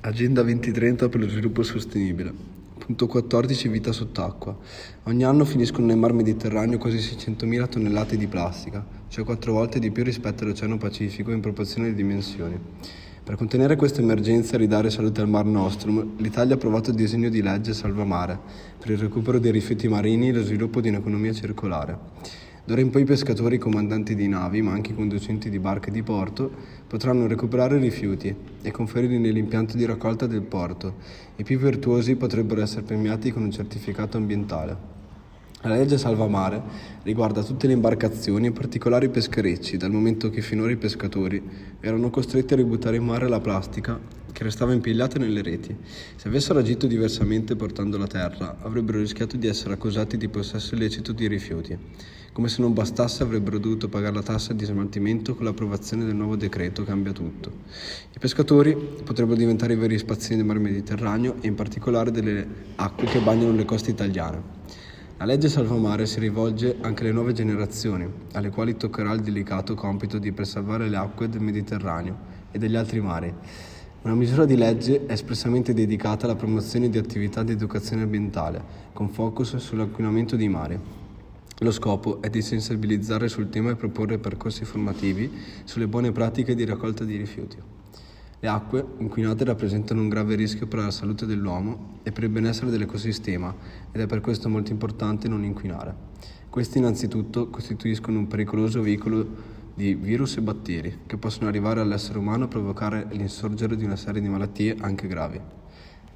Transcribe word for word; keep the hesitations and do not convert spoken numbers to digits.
Agenda duemilatrenta per lo sviluppo sostenibile. Punto quattordici. Vita sott'acqua. Ogni anno finiscono nel Mar Mediterraneo quasi seicentomila tonnellate di plastica, cioè quattro volte di più rispetto all'Oceano Pacifico in proporzione di dimensioni. Per contenere questa emergenza e ridare salute al Mar Nostrum, l'Italia ha approvato il disegno di legge Salva Mare per il recupero dei rifiuti marini e lo sviluppo di un'economia circolare. D'ora in poi i pescatori, i comandanti di navi, ma anche i conducenti di barche di porto, potranno recuperare i rifiuti e conferirli nell'impianto di raccolta del porto. I più virtuosi potrebbero essere premiati con un certificato ambientale. La legge Salva Mare riguarda tutte le imbarcazioni, in particolare i pescherecci, dal momento che finora i pescatori erano costretti a ributtare in mare la plastica che restava impigliata nelle reti. Se avessero agito diversamente portandola a terra, avrebbero rischiato di essere accusati di possesso illecito di rifiuti. Come se non bastasse, avrebbero dovuto pagare la tassa di smaltimento con l'approvazione del nuovo decreto Cambia Tutto. I pescatori potrebbero diventare i veri spazzini del Mar Mediterraneo e in particolare delle acque che bagnano le coste italiane. La legge Salva Mare si rivolge anche alle nuove generazioni, alle quali toccherà il delicato compito di preservare le acque del Mediterraneo e degli altri mari. Una misura di legge è espressamente dedicata alla promozione di attività di educazione ambientale, con focus sull'inquinamento dei mari. Lo scopo è di sensibilizzare sul tema e proporre percorsi formativi sulle buone pratiche di raccolta di rifiuti. Le acque inquinate rappresentano un grave rischio per la salute dell'uomo e per il benessere dell'ecosistema ed è per questo molto importante non inquinare. Questi innanzitutto costituiscono un pericoloso veicolo di virus e batteri che possono arrivare all'essere umano e provocare l'insorgere di una serie di malattie anche gravi.